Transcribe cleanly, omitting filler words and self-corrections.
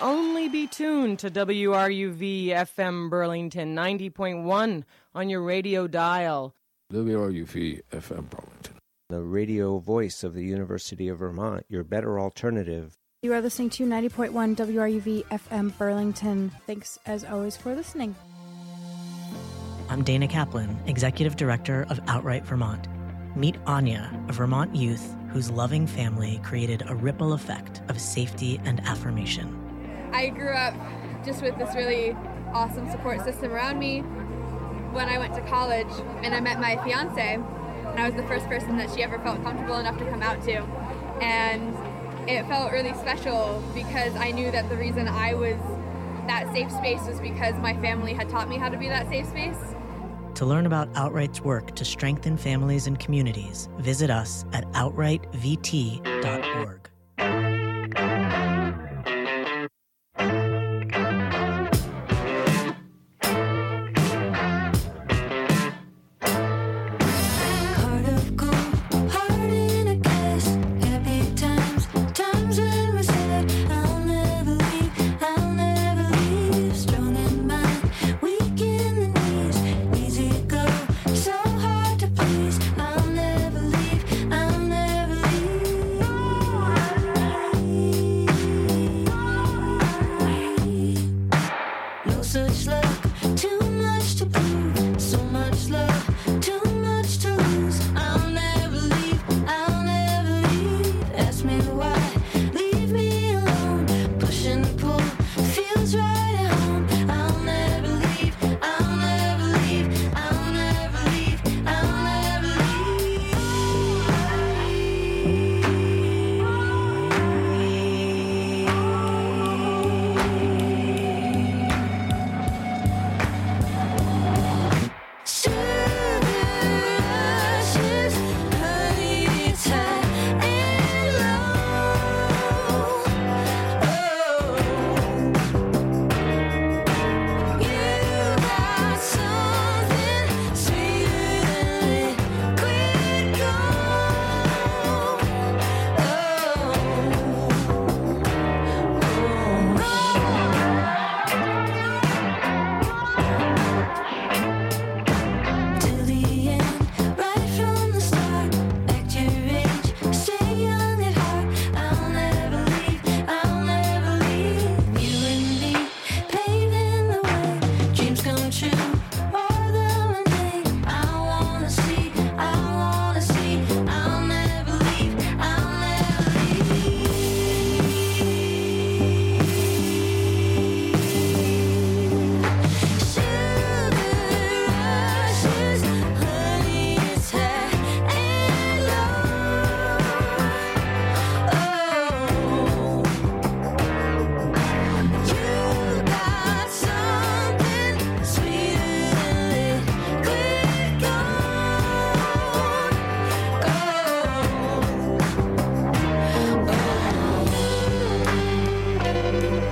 only be tuned to WRUV FM Burlington 90.1 on your radio dial. WRUV FM Burlington, the radio voice of the University of Vermont, your better alternative. You are listening to 90.1 WRUV FM Burlington. Thanks, as always, for listening. I'm Dana Kaplan, Executive Director of Outright Vermont. Meet Anya, a Vermont youth whose loving family created a ripple effect of safety and affirmation. I grew up just with this really awesome support system around me. When I went to college and I met my fiance, and I was the first person that she ever felt comfortable enough to come out to. And it felt really special because I knew that the reason I was that safe space was because my family had taught me how to be that safe space. To learn about Outright's work to strengthen families and communities, visit us at outrightvt.org.